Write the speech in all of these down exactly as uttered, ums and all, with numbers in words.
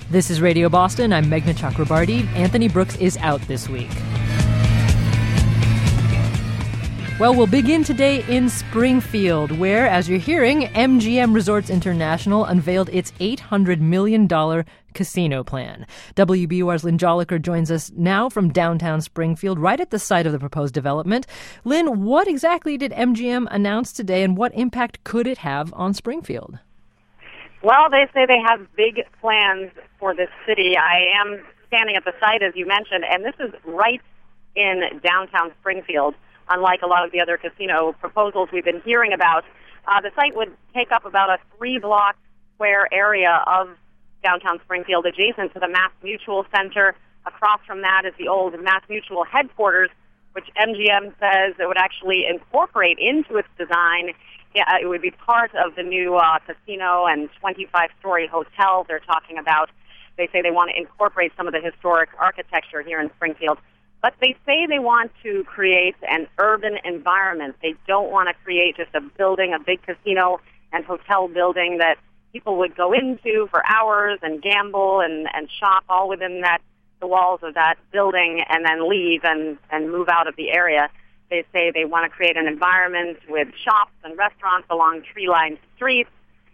This is Radio Boston. I'm Meghna Chakrabarty. Anthony Brooks is out this week. Well, we'll begin today in Springfield, where, as you're hearing, M G M Resorts International unveiled its eight hundred million dollars casino plan. W B U R's Lynn Jolicoeur joins us now from downtown Springfield, right at the site of the proposed development. Lynn, what exactly did M G M announce today, and what impact could it have on Springfield? Well, they say they have big plans for this city. I am standing at the site, as you mentioned, and this is right in downtown Springfield. Unlike a lot of the other casino proposals we've been hearing about, uh, the site would take up about a three-block square area of downtown Springfield, adjacent to the Mass Mutual Center. Across from that is the old Mass Mutual headquarters, which M G M says it would actually incorporate into its design. Yeah, it would be part of the new uh, casino and twenty-five story hotel they're talking about. They say they want to incorporate some of the historic architecture here in Springfield. But they say they want to create an urban environment. They don't want to create just a building, a big casino and hotel building that people would go into for hours and gamble and, and shop all within that the walls of that building and then leave and, and move out of the area. They say they want to create an environment with shops and restaurants along tree-lined streets,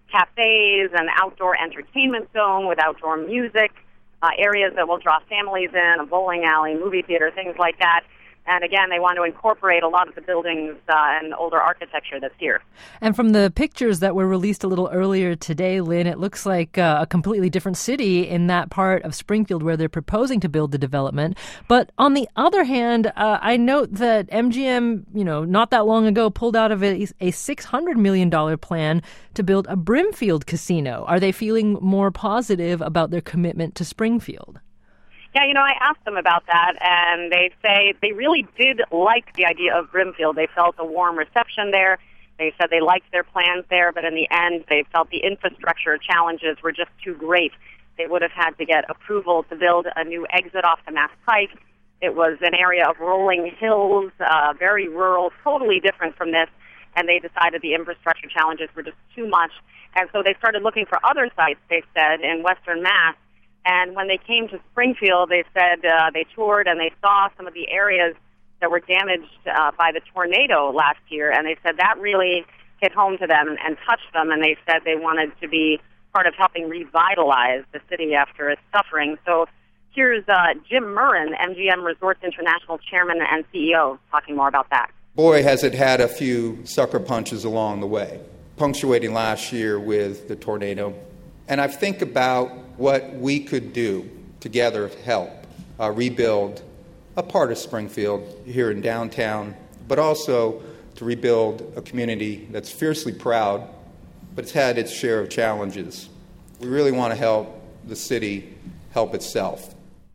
cafes, an outdoor entertainment zone with outdoor music, uh, areas that will draw families in, a bowling alley, movie theater, things like that. And again, they want to incorporate a lot of the buildings uh, and older architecture that's here. And from the pictures that were released a little earlier today, Lynn, it looks like uh, a completely different city in that part of Springfield where they're proposing to build the development. But on the other hand, uh, I note that M G M, you know, not that long ago pulled out of a, a six hundred million dollars plan to build a Brimfield casino. Are they feeling more positive about their commitment to Springfield? Yeah, you know, I asked them about that, and they say they really did like the idea of Brimfield. They felt a warm reception there. They said they liked their plans there, but in the end, they felt the infrastructure challenges were just too great. They would have had to get approval to build a new exit off the Mass Pike. It was an area of rolling hills, uh, very rural, totally different from this, and they decided the infrastructure challenges were just too much. And so they started looking for other sites, they said, in Western Mass. And when they came to Springfield, they said uh, they toured and they saw some of the areas that were damaged uh, by the tornado last year. And they said that really hit home to them and, and touched them. And they said they wanted to be part of helping revitalize the city after its suffering. So here's uh, Jim Murren, M G M Resorts International Chairman and C E O, talking more about that. Boy, has it had a few sucker punches along the way, punctuating last year with the tornado. And I think about what we could do together to help uh, rebuild a part of Springfield here in downtown, but also to rebuild a community that's fiercely proud, but it's had its share of challenges. We really want to help the city help itself.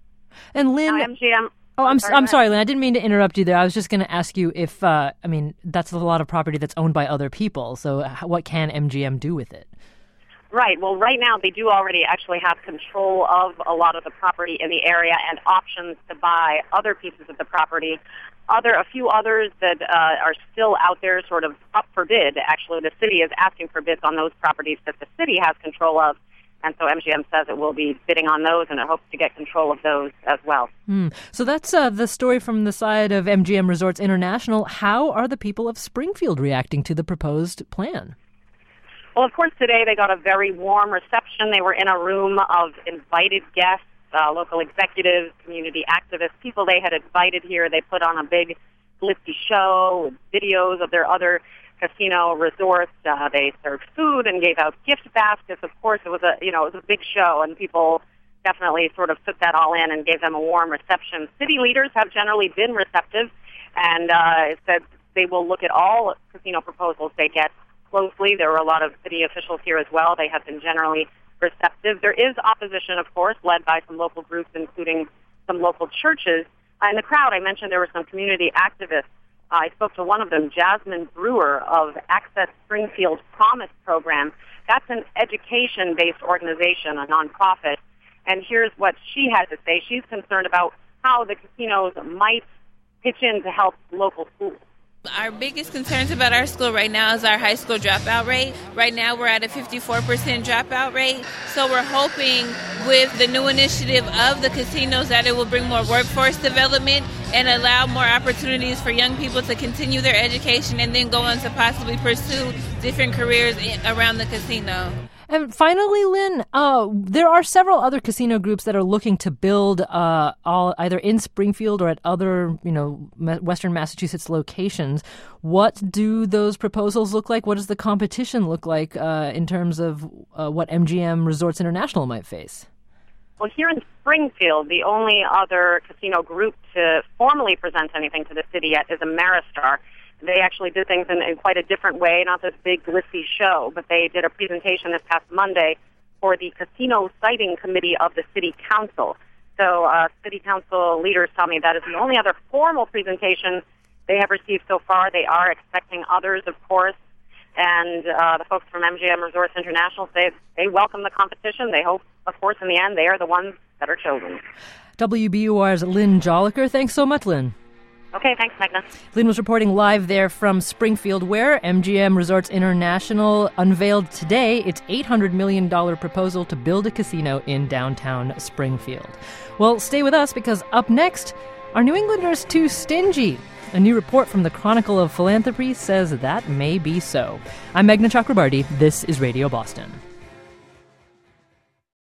And Lynn, now, M G M. Oh, I'm sorry, I'm sorry, Lynn. I didn't mean to interrupt you there. I was just going to ask you if, uh, I mean, that's a lot of property that's owned by other people. So what can M G M do with it? Right. Well, right now they do already actually have control of a lot of the property in the area and options to buy other pieces of the property. Other, a few others that uh, are still out there sort of up for bid. Actually, the city is asking for bids on those properties that the city has control of. And so M G M says it will be bidding on those, and it hopes to get control of those as well. Mm. So that's uh, the story from the side of M G M Resorts International. How are the people of Springfield reacting to the proposed plan? Well, of course, today they got a very warm reception. They were in a room of invited guests, uh, local executives, community activists, people they had invited here. They put on a big glitzy show with videos of their other casino resorts. Uh, they served food and gave out gift baskets. Of course, it was a you know it was a big show, and people definitely sort of took that all in and gave them a warm reception. City leaders have generally been receptive, and uh, said they will look at all casino proposals they get closely. There were a lot of city officials here as well. They have been generally receptive. There is opposition, of course, led by some local groups, including some local churches. Uh, in the crowd, I mentioned there were some community activists. Uh, I spoke to one of them, Jasmine Brewer of Access Springfield Promise Program. That's an education-based organization, a nonprofit. And here's what she had to say. She's concerned about how the casinos might pitch in to help local schools. Our biggest concerns about our school right now is our high school dropout rate. Right now we're at a fifty-four percent dropout rate. So we're hoping with the new initiative of the casinos that it will bring more workforce development and allow more opportunities for young people to continue their education and then go on to possibly pursue different careers around the casino. And finally, Lynn, uh, there are several other casino groups that are looking to build uh, all either in Springfield or at other, you know, Western Massachusetts locations. What do those proposals look like? What does the competition look like uh, in terms of uh, what M G M Resorts International might face? Well, here in Springfield, the only other casino group to formally present anything to the city yet is Ameristar. They actually did things in, in quite a different way, not this big glitzy show, but they did a presentation this past Monday for the Casino Siting Committee of the City Council. So uh, City Council leaders tell me that is the only other formal presentation they have received so far. They are expecting others, of course, and uh, the folks from M G M Resorts International say they welcome the competition. They hope, of course, in the end, they are the ones that are chosen. W B U R's Lynn Jolicoeur. Thanks so much, Lynn. Okay, thanks, Magna. Lynn was reporting live there from Springfield, where M G M Resorts International unveiled today its eight hundred million dollars proposal to build a casino in downtown Springfield. Well, stay with us because up next, are New Englanders too stingy? A new report from the Chronicle of Philanthropy says that may be so. I'm Meghna Chakrabarti. This is Radio Boston.